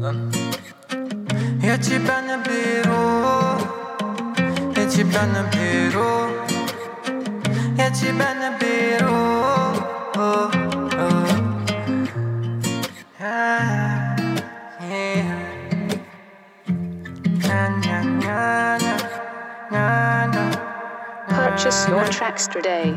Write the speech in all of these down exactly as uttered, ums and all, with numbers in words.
Я тебя наберу, я тебя наберу, я тебя наберу. О, о. А, yeah. На, на, на, на, на, на. Purchase your tracks today.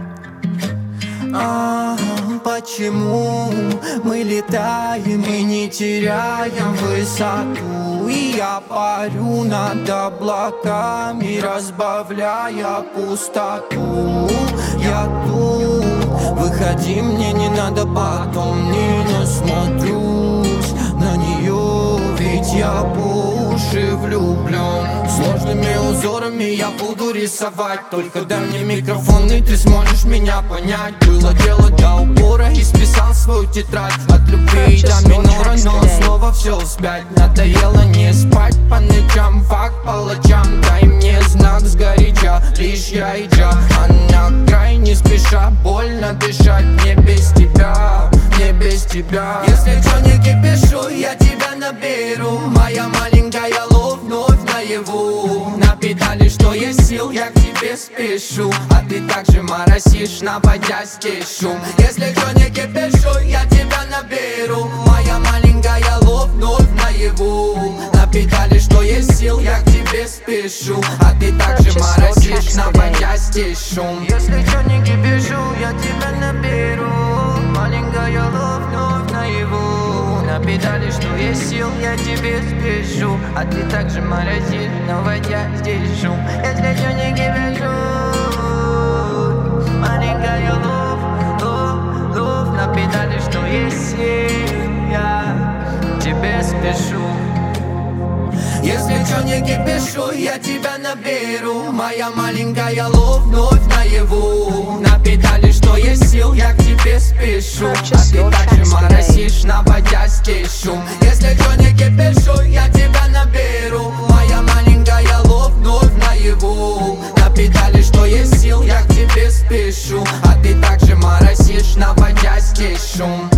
А, почему мы летаем и не теряем высоту? И я парю над облаками, разбавляя пустоту. Я тут, выходи, мне не надо потом, не насмотрюсь на нее, ведь я по уши влюблен. Сложными узорами я буду рисовать, только дай мне микрофон, и ты сможешь меня понять. Было дело до упора, и списал свою тетрадь от любви до минора, но снова все вспять. Надоело не спать по ночам, факт палачам. Дай мне знак сгоряча, лишь я и я. Она край не спеша, больно дышать. Мне без тебя, мне без тебя. Если что не кипишу, я тебя наберу. Моя маленькая лов вновь наяву. На педали, что есть сил, я к тебе спешу. А ты также моросишь, наводя здесь шум. Если что не кипишу, я тебя наберу. Моя маленькая лов вновь наяву. На педали, что есть сил, я к тебе спешу. А ты также моросишь, наводя здесь шум. Если что не кипишу, я тебя наберу. Маленькая лов вновь наяву. На педали, что есть сил, я тебе спешу. А ты также морозишь, наводя здесь шум. Если что не кипишу, маленькая лов, лов, лов. На педали, что есть сил, я тебе спешу. Если что не кипишу, я тебя наберу. Моя маленькая лов вновь наяву. На педали, что есть сил, я к тебе спешу. А ты также моросишь, наводя здесь шум. Если что не кипишу, я тебя наберу. Моя маленькая лов вновь наяву. На педали, что есть сил, я к тебе спешу. А ты также моросишь, наводя здесь шум.